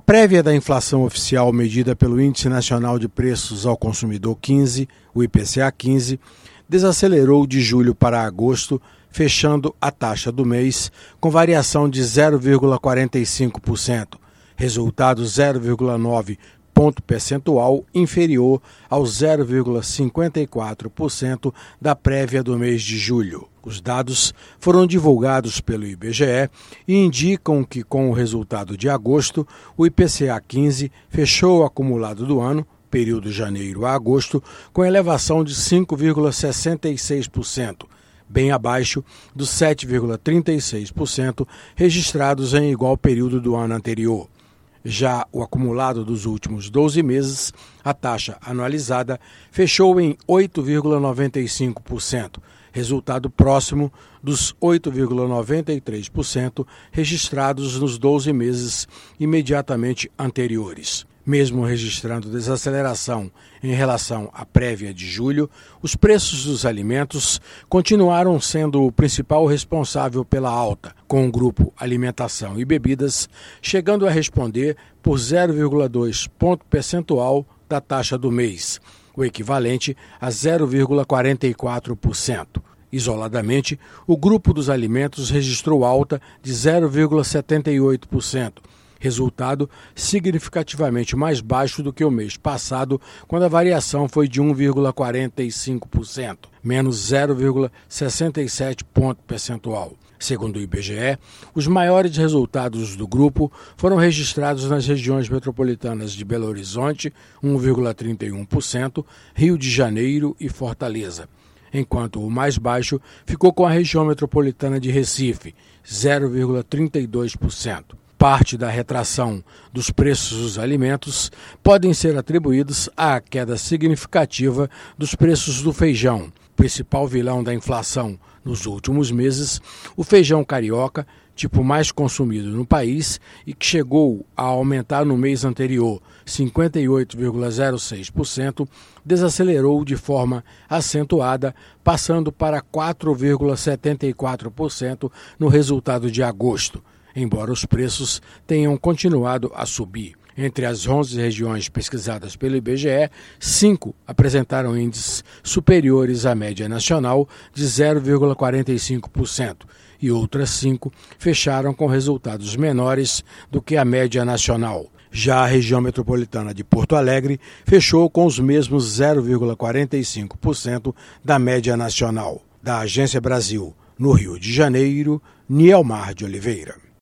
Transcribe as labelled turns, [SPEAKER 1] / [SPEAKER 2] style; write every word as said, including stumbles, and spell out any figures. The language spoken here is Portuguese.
[SPEAKER 1] prévia da inflação oficial medida pelo Índice Nacional de Preços ao Consumidor quinze, o I P C A quinze, desacelerou de julho para agosto, fechando a taxa do mês com variação de zero vírgula quarenta e cinco por cento, resultado zero vírgula nove ponto percentual inferior ao zero vírgula cinquenta e quatro por cento da prévia do mês de julho. Os dados foram divulgados pelo I B G E e indicam que, com o resultado de agosto, o I P C A quinze fechou o acumulado do ano, período janeiro a agosto, com elevação de cinco vírgula sessenta e seis por cento, bem abaixo dos sete vírgula trinta e seis por cento registrados em igual período do ano anterior. Já o acumulado dos últimos doze meses, a taxa anualizada fechou em oito vírgula noventa e cinco por cento, resultado próximo dos oito vírgula noventa e três por cento registrados nos doze meses imediatamente anteriores. Mesmo registrando desaceleração em relação à prévia de julho, os preços dos alimentos continuaram sendo o principal responsável pela alta, com o grupo alimentação e bebidas chegando a responder por zero vírgula dois ponto percentual da taxa do mês, o equivalente a zero vírgula quarenta e quatro por cento. Isoladamente, o grupo dos alimentos registrou alta de zero vírgula setenta e oito por cento, resultado significativamente mais baixo do que o mês passado, quando a variação foi de um vírgula quarenta e cinco por cento, menos zero vírgula sessenta e sete ponto percentual. Segundo o I B G E, os maiores resultados do grupo foram registrados nas regiões metropolitanas de Belo Horizonte, um vírgula trinta e um por cento, Rio de Janeiro e Fortaleza, enquanto o mais baixo ficou com a região metropolitana de Recife, zero vírgula trinta e dois por cento. Parte da retração dos preços dos alimentos podem ser atribuídos à queda significativa dos preços do feijão, principal vilão da inflação nos últimos meses. O feijão carioca, tipo mais consumido no país e que chegou a aumentar no mês anterior cinquenta e oito vírgula zero seis por cento, desacelerou de forma acentuada, passando para quatro vírgula setenta e quatro por cento no resultado de agosto, embora os preços tenham continuado a subir. Entre as onze regiões pesquisadas pelo I B G E, cinco apresentaram índices superiores à média nacional de zero vírgula quarenta e cinco por cento e outras cinco fecharam com resultados menores do que a média nacional. Já a região metropolitana de Porto Alegre fechou com os mesmos zero vírgula quarenta e cinco por cento da média nacional. Da Agência Brasil, no Rio de Janeiro, Nielmar de Oliveira.